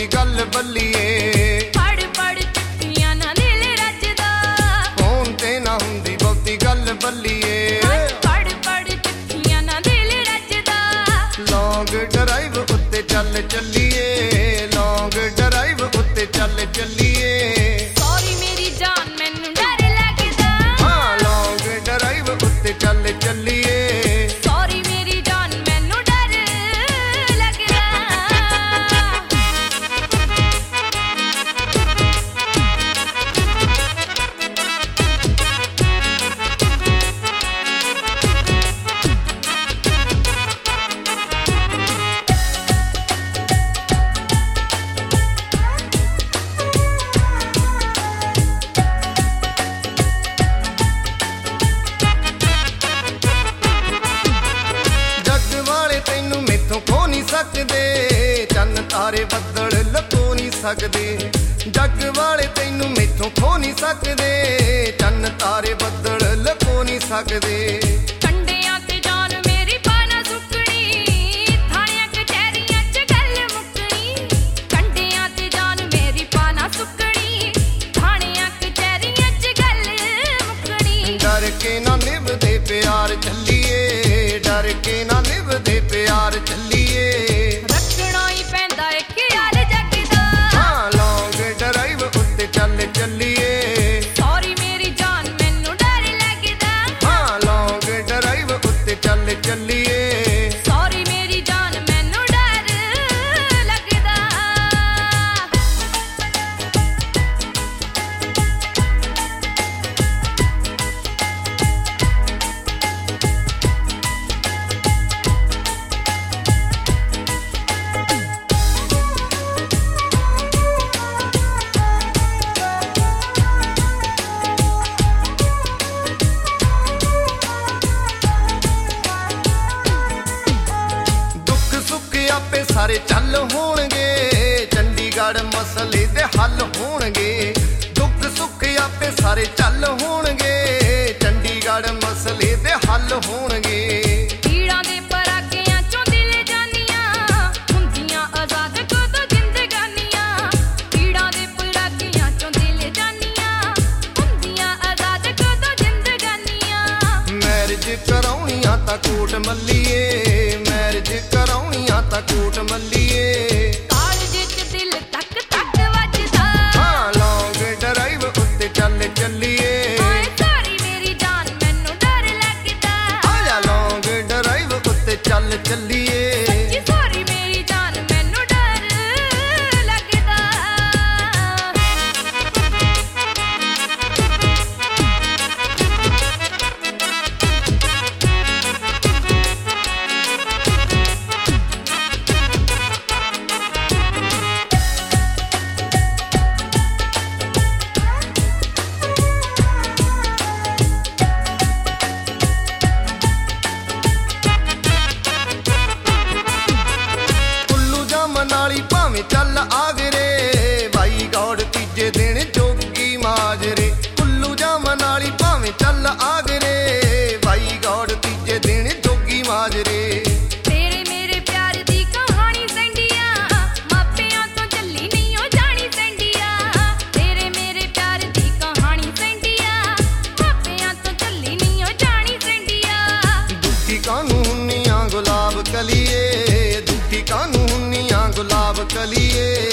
गल बल्लीए पढ़ पढ़ चिट्ठियां ना दिल रजदा फोन ते ना हुंदी बहुती गल बल्लीए पढ़ पढ़ चिट्ठियां ना दिल रजदा लॉन्ग ड्राइव उत्ते चल चलिए लॉन्ग ड्राइव उत्ते चल चलिए सॉरी मेरी जान मैनू डर लगदा हाँ लॉन्ग ड्राइव उत्ते चल चलिए सॉरी मेरी जान मैनू डर लगदा सकदे चन्न तारे बदल लको नहीं सकदे जग वाले तैनू मैथों खो नहीं सकदे चन्न तारे बदल लको नहीं सकदे कंडियां ते जान मेरी पाना सुकनी थाणियां कचहरियां च गल मुकनी कंडियां ते जान मेरी पाना सुकनी थाणियां कचहरियां च गल मुकनी डर के ना निभदे प्यार चलिए डर के ना निभदे प्यार चलिए चलिए सॉरी मेरी जान मैनू डर लगदा हाँ लॉन्ग ड्राइव उत्ते चल चलिए सॉरी मेरी जान मैनू डर लगदा आपे सारे चल होणगे चंडीगढ़ मसले दे हल होणगे दुख सुख आपे सारे चल होणगे चंडीगढ़ मसले दे हल होणगे पीड़ां दे परागियां चों दिल जानियां हुंदियां आजाद कदों जिंदगानियां पीड़ां दे परागियां चों दिल जानियां हुंदियां आजाद कदों जिंदगानियां मैरिज कराउणियां तां कोट मल्लीए मैरिज कराउणियां तां कोट मल्लीए कालज च दिल तक तक वजदा हाँ लॉन्ग ड्राइव उत्ते चल चलिए सॉरी मेरी जान मैनू डर लगदा आजा लॉन्ग ड्राइव उत्ते चल चलिए सॉरी मेरी जान मैनू डर लगदा चल आगरे भाई गौड़ तीजे दिन जोगी माजरे कुल्लू जामन वाली भावें चल आगरे भाई गौड़ तीजे दिन जोगी माजरे तेरे मेरे प्यार दी कहानी संडिया मापियां तो चली नहीं हो जानी संडिया तेरे मेरे प्यार दी कहानी संडिया मापियां तो चली नहीं हो जानी संडिया दुखी कानू हुन्नियां गुलाब कलिए दुखी कानू हुन्नियां गुलाब कलिए